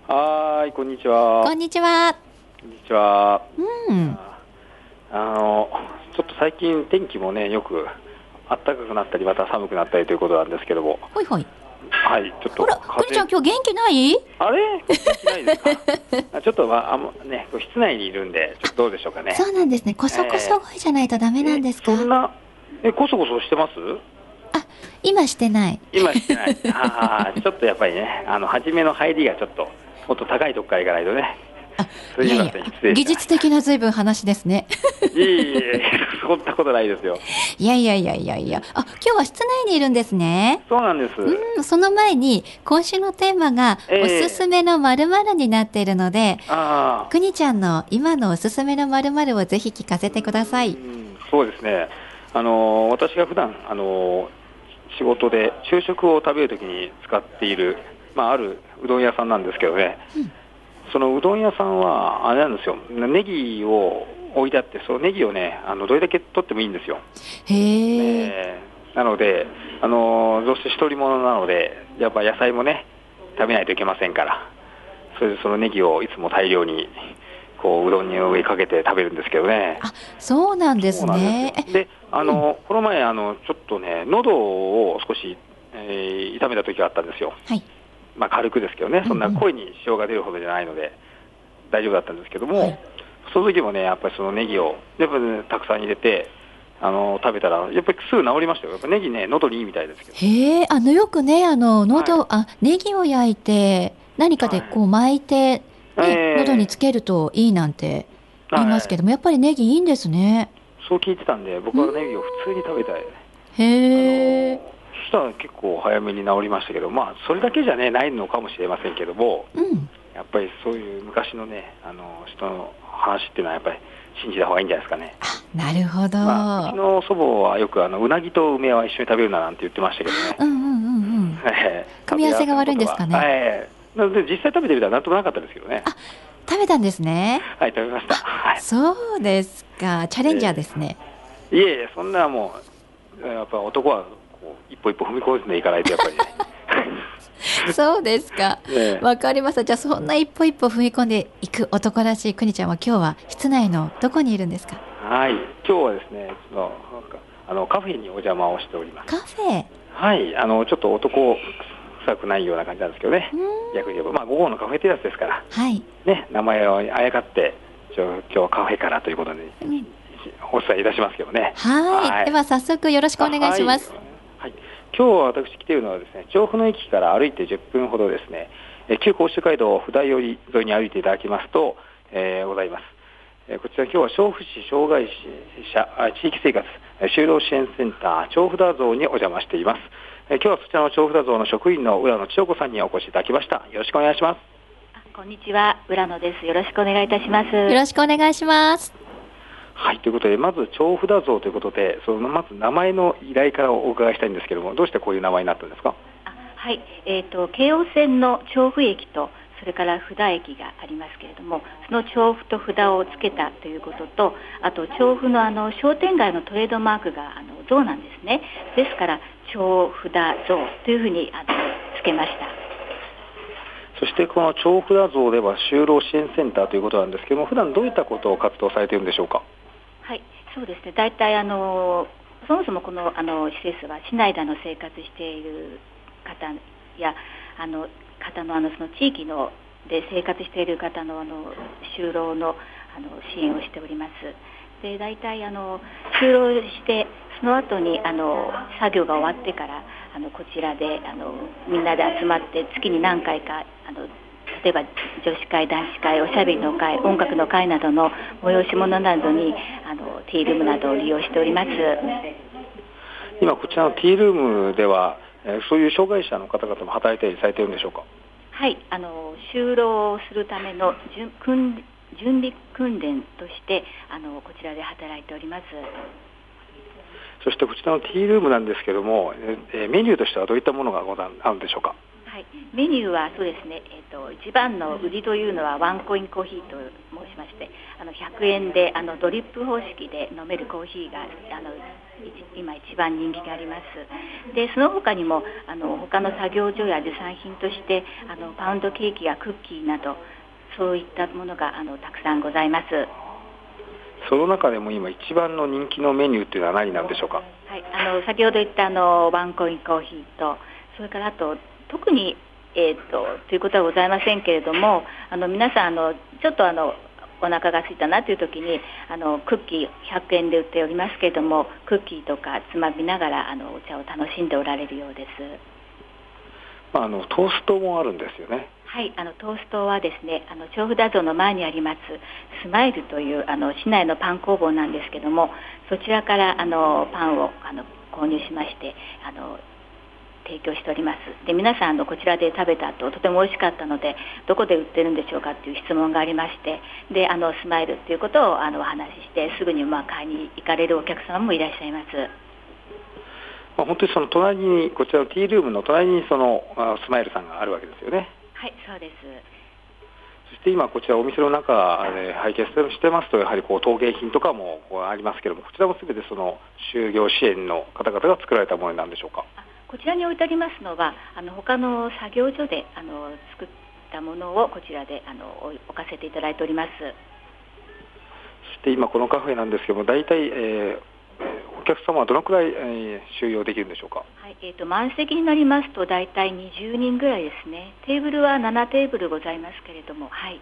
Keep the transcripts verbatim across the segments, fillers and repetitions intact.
はい、こんにちは。 こんにちは。 こんにちは。 うん。 あの、ちょっと最近天気もね、よく暖かくなったり、また寒くなったりということなんですけども。 ほいほい。 はい、ちょっと。 ほら、くにちゃん今日元気ない？ あれ元気ないですか？ちょっと、まあ、あのね、室内にいるんで、ちょっとどうでしょうかね。 そうなんですね。こそこそ声じゃないとダメなんですか？ えー、そんな、え、こそこそしてます？ あ、今してない。 今してない。ああ、ちょっとやっぱりね、あの、初めの入りがちょっと、もっと高いとこから行かないとね。 あ、いやいや、技術的な随分話ですね。 いえいえいえ、そんなことないですよ。 いやいやいやいやいや、あ、今日は室内にいるんですね。 そうなんです。 うん、その前に今週のテーマが、 えー、 おすすめの〇〇になっているので、 あくにちゃんの今のおすすめの〇〇をぜひ聞かせてください。 うん、そうですね。あの私が普段あの仕事で昼食を食べるときに使っている、まあ、あるうどん屋さんなんですけどね、うん、そのうどん屋さんはあれなんですよ、ネギを置いてあって、そのネギをね、あのどれだけ取ってもいいんですよ。 へー、 えー、なので、あのどうして一人者なので、やっぱ野菜もね食べないといけませんから、それでそのネギをいつも大量にこううどんに上にかけて食べるんですけどね。 あ、そうなんですね。 で, であの、うん、この前あのちょっとね喉を少し、えー、痛めた時があったんですよ。はい、まあ、軽くですけどね、そんな声に支障が出るほどじゃないので大丈夫だったんですけども、はい、その時もねやっぱりそのネギをやっぱ、ね、たくさん入れてあの食べたらやっぱりすぐ治りましたよ。やっぱネギね喉にいいみたいですけど。 へえ、あのよくねあの喉、はい、あネギを焼いて何かでこう巻いて、ね、はい、喉につけるといいなんて言いますけども、はい、やっぱりネギいいんですね。 そう聞いてたんで僕はネギを普通に食べたい。 へえ。 そしたら結構早めに治りましたけど、まあそれだけじゃねないのかもしれませんけども、うん、やっぱりそういう昔のねあの人の話っていうのはやっぱり信じた方がいいんじゃないですかね。 あ、なるほど。 まあ、うちの祖母はよくあのうなぎと梅は一緒に食べるななんて言ってましたけどね。 うんうんうんうん。組み合わせが悪いんですかね。 えー、なので実際食べてみたらなんともなかったですけどね。 あ、食べたんですね。 はい、食べました。はい、 そうですか。チャレンジャーですね。 えー、いえいえ、そんなもうやっぱ男はこう一歩一歩踏み込んでいかないとやっぱりね。 そうですか。わ、ね、かりました。じゃあそんな一歩一歩踏み込んでいく男らしいくにちゃんは今日は室内のどこにいるんですか？ はい、今日はですね、ちょっとあのカフェにお邪魔をしております。 カフェ？はい、 あのちょっと男臭くないような感じなんですけどね。逆に言えばまあ午後のカフェテラスですから。はい。ね、名前をあやかって今日はカフェからということで、うん、お伝えいたしますけどね。 はい。はい、では早速よろしくお願いします。 はい。今日私来ているのはですね、調布の駅から歩いてじゅっぷんほどですね、旧甲州街道札寄り沿いに歩いていただきますと、えー、ございます。えー、こちら今日は調布市障害者地域生活就労支援センター調布田像にお邪魔しています。えー、今日はそちらの調布田像の職員の浦野千代子さんにお越しいただきました。よろしくお願いします。 こんにちは、浦野です。よろしくお願いいたします。 よろしくお願いします。 はい、ということでまず調布田像ということで、そのまず名前の由来からお伺いしたいんですけども、どうしてこういう名前になったんですか？ あ、はい、えーと、京王線の調布駅とそれから札駅がありますけれども、その調布と札をつけたということと、あと調布のあの商店街のトレードマークがあの像なんですね。ですから調布田像というふうにあのつけました。 そしてこの調布田像では就労支援センターということなんですけども、普段どういったことを活動されているんでしょうか？ はい、そうですね。大体あのそもそもこのあの施設は市内での生活している方やあの方のあのその地域ので生活している方のあの就労のあの支援をしております。で、大体あの就労してその後にあの作業が終わってからあのこちらであのみんなで集まって月に何回かあの例えば女子会、男子会、おしゃべりの会、音楽の会などの催し物などにあのティールームなどを利用しております。 今こちらのティールームでは、えー、そういう障害者の方々も働いたりされているんでしょうか？ はい、あの就労するための準訓準備訓練としてあのこちらで働いております。 そしてこちらのティールームなんですけども、えー、メニューとしてはどういったものがござあるんでしょうか？ はい、メニューはそうですね、えーと、一番の売りというのはワンコインコーヒーと申しまして、 あのひゃくえんであのドリップ方式で飲めるコーヒーがあの今一番人気があります。でその他にもあの他の作業所や持参品としてあのパウンドケーキやクッキーなどそういったものがあのたくさんございます。 その中でも今一番の人気のメニューっていうのは何なんでしょうか。はい、 あの先ほど言ったあのワンコインコーヒーとそれからあと特に、えー、とということはございませんけれどもあの皆さんあのちょっとあのお腹が空いたなという時にあのクッキーひゃくえんで売っておりますけれどもクッキーとかつまみながらあのお茶を楽しんでおられるようです。 あのトーストもあるんですよね。 はい、あのトーストはですねあの調布ダゾーの前にありますスマイルというあの市内のパン工房なんですけどもそちらからあのパンをあの購入しましてあの提供しております。で皆さんあのこちらで食べた後とても美味しかったのでどこで売ってるんでしょうかという質問がありましてであのスマイルということをあのお話ししてすぐにまあ買いに行かれるお客様もいらっしゃいます。 まあ、本当にその隣にこちらのティールームの隣にそのスマイルさんがあるわけですよね。 はい、そうです。 そして今こちらお店の中で拝見してますとやはりこう陶芸品とかもこうありますけどもこちらも全てその就業支援の方々が作られたものなんでしょうか。 こちらに置いてありますのはあの他の作業所であの作ったものをこちらであの置かせていただいております。そして今このカフェなんですけども大体、えー、お客様はどのくらい、えー、収容できるんでしょうか。 はいえー、と満席になりますと大体にじゅうにんぐらいですね。テーブルはななテーブルございますけれども、はい、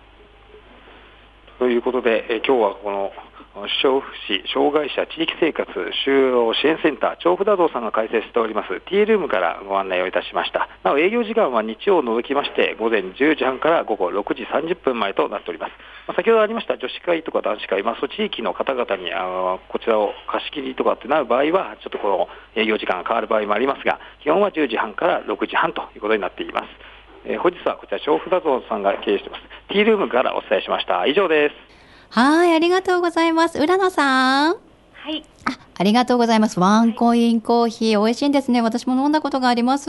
ということで、えー、今日はこの調布市障害者地域生活就労支援センター調布ダゾーさんが開設しておりますティールームからご案内をいたしました。なお営業時間は日曜を除きまして午前じゅうじはんから午後ろくじさんじゅっぷんまえとなっております。まあ、先ほどありました女子会とか男子会、まあ、そう地域の方々にあのこちらを貸し切りとかってなる場合はちょっとこの営業時間が変わる場合もありますが基本はじゅうじはんからろくじはんということになっています。えー、本日はこちら調布ダゾーさんが経営していますティールームからお伝えしました。以上です。 はい、ありがとうございます。浦野さん。 はい。 あ、ありがとうございます。ワンコインコーヒー、美味しいんですね。私も飲んだことがあります。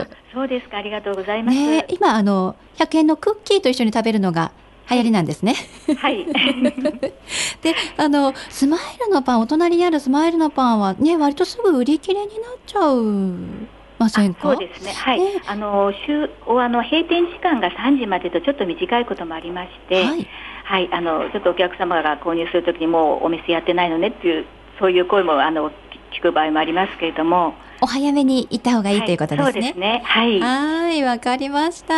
そうですか、ありがとうございます。 ね、今あのひゃくえんのクッキーと一緒に食べるのが流行りなんですね。 はい。 で、あのスマイルのパン、お隣にあるスマイルのパンはね、割とすぐ売り切れになっちゃうませんか？ そうですね。はい。ね、あの週あの閉店時間がさんじまでとちょっと短いこともありまして。はい。はい、あのちょっとお客様が購入するときにもうお店やってないのねっていうそういう声もあの聞く場合もありますけれどもお早めに行った方がいい、はい、ということですね。 そうですね。はい。 はい、わかりました。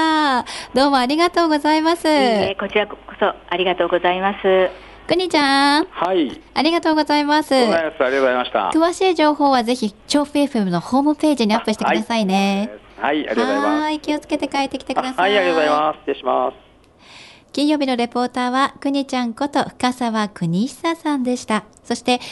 どうもありがとうございます。いいえ、こちらこそありがとうございます。 くにちゃん。 はい。 ありがとうございます。 ありがとうございました。 詳しい情報はぜひ調布 エフエム のホームページにアップしてくださいね。 はい、はい、ありがとうございます。 はい、気をつけて帰ってきてください。 はい、ありがとうございます。失礼します。 金曜日のレポーターはくにちゃんこと深澤邦久さんでした。そして